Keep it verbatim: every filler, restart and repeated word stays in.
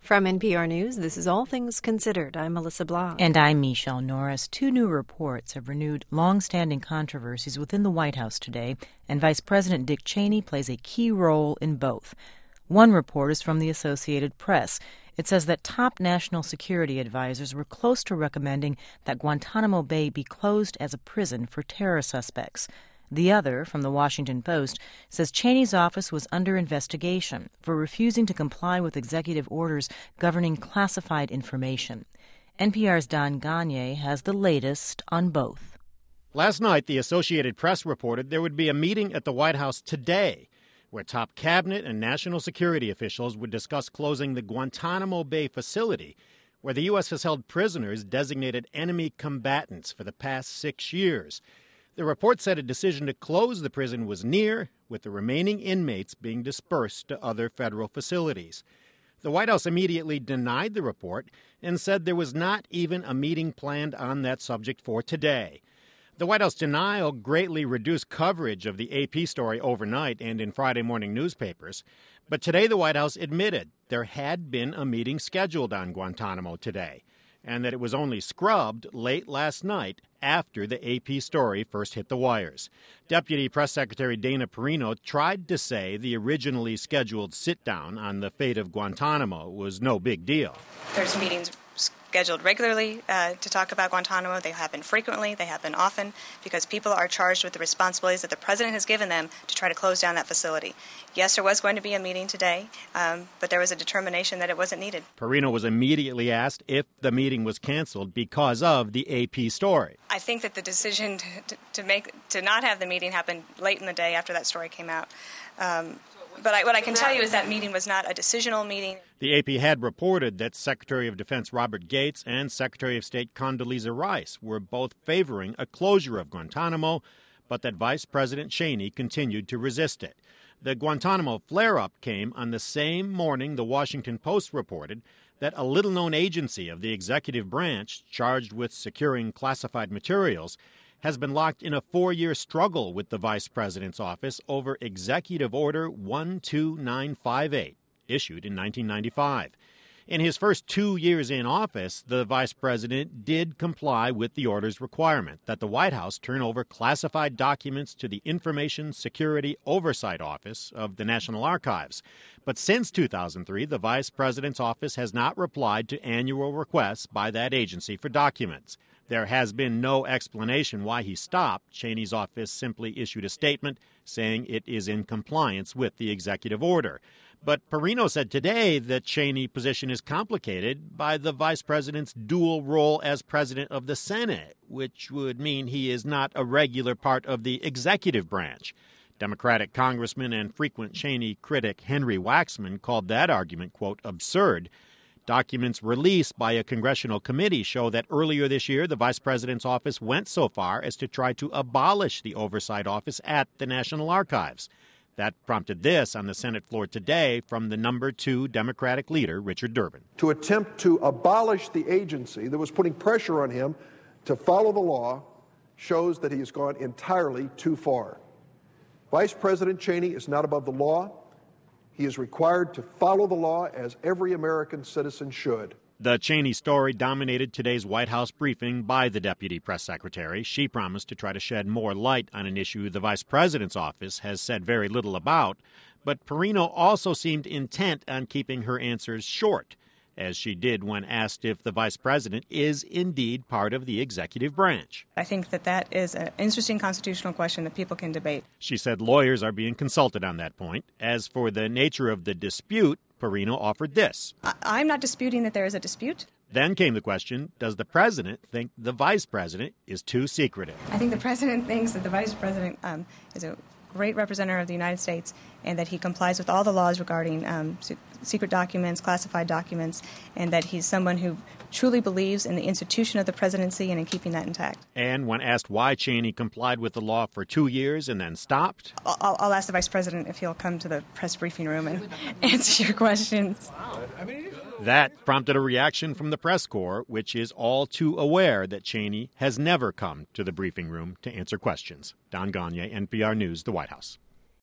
From N P R News, this is All Things Considered. I'm Melissa Blah. And I'm Michelle Norris. Two new reports have renewed long-standing controversies within the White House today, and Vice President Dick Cheney plays a key role in both. One report is from the Associated Press. It says that top national security advisors were close to recommending that Guantanamo Bay be closed as a prison for terror suspects. The other, from the Washington Post, says Cheney's office was under investigation for refusing to comply with executive orders governing classified information. N P R's Don Gonyea has the latest on both. Last night, the Associated Press reported there would be a meeting at the White House today where top cabinet and national security officials would discuss closing the Guantanamo Bay facility, where the U S has held prisoners designated enemy combatants for the past six years. The report said a decision to close the prison was near, with the remaining inmates being dispersed to other federal facilities. The White House immediately denied the report and said there was not even a meeting planned on that subject for today. The White House denial greatly reduced coverage of the A P story overnight and in Friday morning newspapers. But today the White House admitted there had been a meeting scheduled on Guantanamo today, and that it was only scrubbed late last night after the A P story first hit the wires. Deputy Press Secretary Dana Perino tried to say the originally scheduled sit-down on the fate of Guantanamo was no big deal. There's meetings scheduled regularly uh, to talk about Guantanamo. They happen frequently. They happen often because people are charged with the responsibilities that the president has given them to try to close down that facility. Yes, there was going to be a meeting today, um, but there was a determination that it wasn't needed. Perino was immediately asked if the meeting was canceled because of the A P story. I think that the decision to, to make to not have the meeting happened late in the day after that story came out. Um, But I, what I can tell you is that meeting was not a decisional meeting. The A P had reported that Secretary of Defense Robert Gates and Secretary of State Condoleezza Rice were both favoring a closure of Guantanamo, but that Vice President Cheney continued to resist it. The Guantanamo flare-up came on the same morning the Washington Post reported that a little-known agency of the executive branch charged with securing classified materials has been locked in a four-year struggle with the vice president's office over Executive Order one two nine five eight, issued in nineteen ninety-five. In his first two years in office, the vice president did comply with the order's requirement that the White House turn over classified documents to the Information Security Oversight Office of the National Archives. But since two thousand three, the vice president's office has not replied to annual requests by that agency for documents. There has been no explanation why he stopped. Cheney's office simply issued a statement saying it is in compliance with the executive order. But Perino said today that Cheney's position is complicated by the vice president's dual role as president of the Senate, which would mean he is not a regular part of the executive branch. Democratic Congressman and frequent Cheney critic Henry Waxman called that argument, quote, absurd. Documents released by a congressional committee show that earlier this year, the vice president's office went so far as to try to abolish the oversight office at the National Archives. That prompted this on the Senate floor today from the number two Democratic leader, Richard Durbin. To attempt to abolish the agency that was putting pressure on him to follow the law shows that he has gone entirely too far. Vice President Cheney is not above the law. He is required to follow the law as every American citizen should. The Cheney story dominated today's White House briefing by the deputy press secretary. She promised to try to shed more light on an issue the vice president's office has said very little about. But Perino also seemed intent on keeping her answers short, as she did when asked if the vice president is indeed part of the executive branch. I think that that is an interesting constitutional question that people can debate. She said lawyers are being consulted on that point. As for the nature of the dispute, Perino offered this. I- I'm not disputing that there is a dispute. Then came the question, does the president think the vice president is too secretive? I think the president thinks that the vice president um, is a great representative of the United States and that he complies with all the laws regarding um, se- secret documents, classified documents, and that he's someone who truly believes in the institution of the presidency and in keeping that intact. And when asked why Cheney complied with the law for two years and then stopped, I'll, I'll ask the vice president if he'll come to the press briefing room and answer your questions. that prompted a reaction from the press corps, which is all too aware that Cheney has never come to the briefing room to answer questions. Don Gonyea, N P R News, the White House.